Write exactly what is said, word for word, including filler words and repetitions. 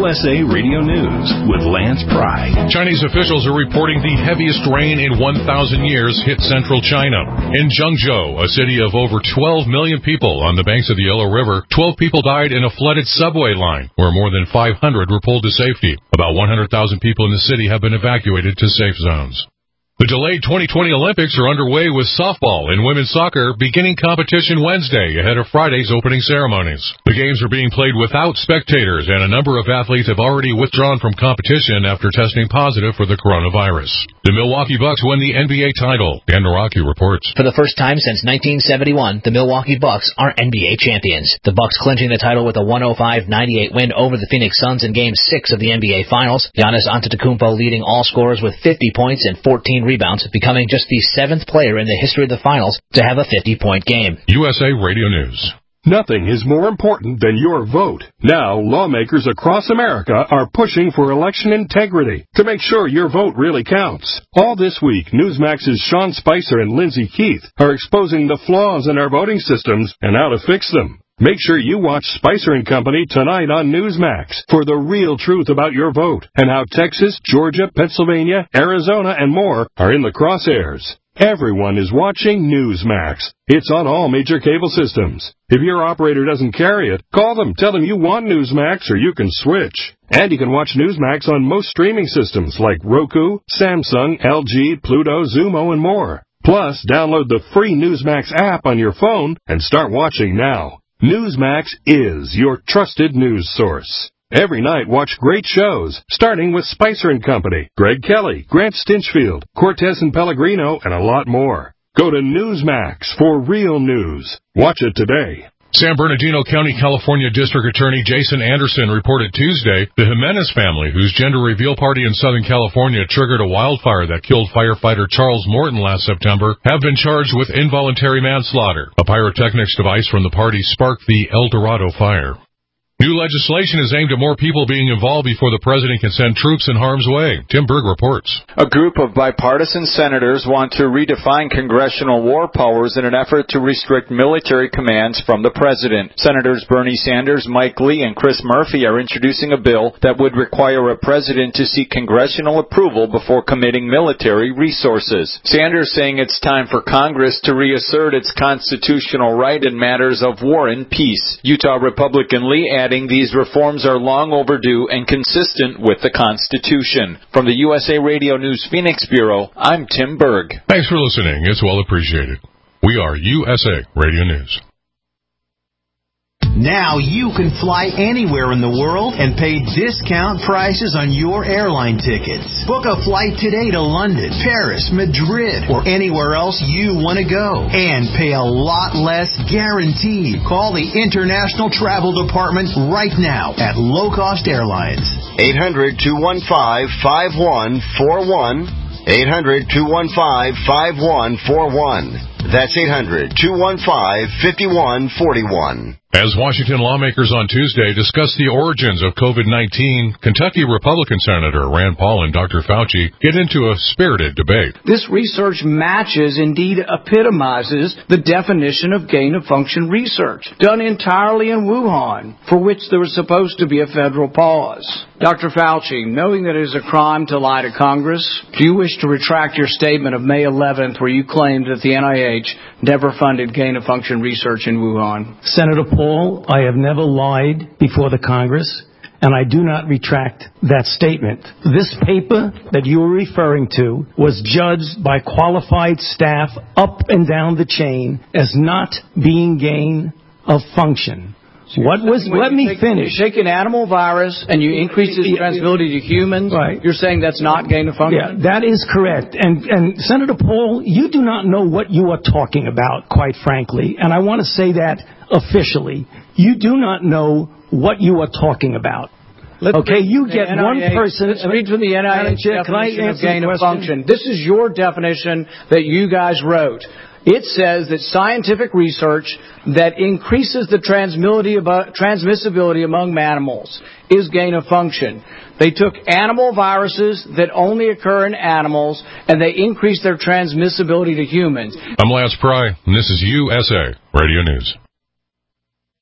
S A Radio News with Lance Pry. Chinese officials are reporting the heaviest rain in one thousand years hit central China. In Zhengzhou, a city of over twelve million people on the banks of the Yellow River, twelve people died in a flooded subway line, where more than five hundred were pulled to safety. About one hundred thousand people in the city have been evacuated to safe zones. The delayed twenty twenty Olympics are underway with softball and women's soccer beginning competition Wednesday ahead of Friday's opening ceremonies. The games are being played without spectators, and a number of athletes have already withdrawn from competition after testing positive for the coronavirus. The Milwaukee Bucks won the N B A title. Dan Naraki reports. For the first time since nineteen seventy-one, the Milwaukee Bucks are N B A champions. The Bucks clinching the title with a one oh five ninety-eight win over the Phoenix Suns in Game six of the N B A Finals. Giannis Antetokounmpo leading all scorers with fifty points and fourteen rebounds, becoming just the seventh player in the history of the finals to have a fifty-point game. U S A Radio News. Nothing is more important than your vote. Now, lawmakers across America are pushing for election integrity to make sure your vote really counts. All this week, Newsmax's Sean Spicer and Lindsay Keith are exposing the flaws in our voting systems and how to fix them. Make sure you watch Spicer and Company tonight on Newsmax for the real truth about your vote and how Texas, Georgia, Pennsylvania, Arizona, and more are in the crosshairs. Everyone is watching Newsmax. It's on all major cable systems. If your operator doesn't carry it, call them. Tell them you want Newsmax or you can switch. And you can watch Newsmax on most streaming systems like Roku, Samsung, L G, Pluto, Zumo, and more. Plus, download the free Newsmax app on your phone and start watching now. Newsmax is your trusted news source. Every night, watch great shows, starting with Spicer and Company, Greg Kelly, Grant Stinchfield, Cortez and Pellegrino, and a lot more. Go to Newsmax for real news. Watch it today. San Bernardino County, California District Attorney Jason Anderson reported Tuesday the Jimenez family, whose gender reveal party in Southern California triggered a wildfire that killed firefighter Charles Morton last September, have been charged with involuntary manslaughter. A pyrotechnics device from the party sparked the El Dorado fire. New legislation is aimed at more people being involved before the president can send troops in harm's way. Tim Berg reports. A group of bipartisan senators want to redefine congressional war powers in an effort to restrict military commands from the president. Senators Bernie Sanders, Mike Lee, and Chris Murphy are introducing a bill that would require a president to seek congressional approval before committing military resources. Sanders saying it's time for Congress to reassert its constitutional right in matters of war and peace. Utah Republican Lee added these reforms are long overdue and consistent with the Constitution. From the U S A Radio News Phoenix Bureau, I'm Tim Berg. Thanks for listening. It's well appreciated. We are U S A Radio News. Now you can fly anywhere in the world and pay discount prices on your airline tickets. Book a flight today to London, Paris, Madrid, or anywhere else you want to go. And pay a lot less guaranteed. Call the International Travel Department right now at Low Cost Airlines. eight hundred, two one five, five one four one. eight hundred, two one five, five one four one. That's eight hundred, two one five, five one four one. As Washington lawmakers on Tuesday discuss the origins of COVID nineteen, Kentucky Republican Senator Rand Paul and Doctor Fauci get into a spirited debate. This research matches, indeed epitomizes, the definition of gain-of-function research, done entirely in Wuhan, for which there was supposed to be a federal pause. Doctor Fauci, knowing that it is a crime to lie to Congress, do you wish to retract your statement of May eleventh where you claimed that the N I H never funded gain-of-function research in Wuhan? Senator Paul, I have never lied before the Congress, and I do not retract that statement. This paper that you are referring to was judged by qualified staff up and down the chain as not being gain of function. So what was, let me take, finish. You take an animal virus and you increase its transmissibility to humans, right. You're saying that's not gain of function? Yeah, that is correct. And, and Senator Paul, you do not know what you are talking about, quite frankly. And I want to say that officially. You do not know what you are talking about. Let's okay, you get N I H, one person. Let's read from the N I H definition of gain of function. This is your definition that you guys wrote. It says that scientific research that increases the transmissibility among animals is gain of function. They took animal viruses that only occur in animals, and they increased their transmissibility to humans. I'm Lance Pry, and this is U S A Radio News.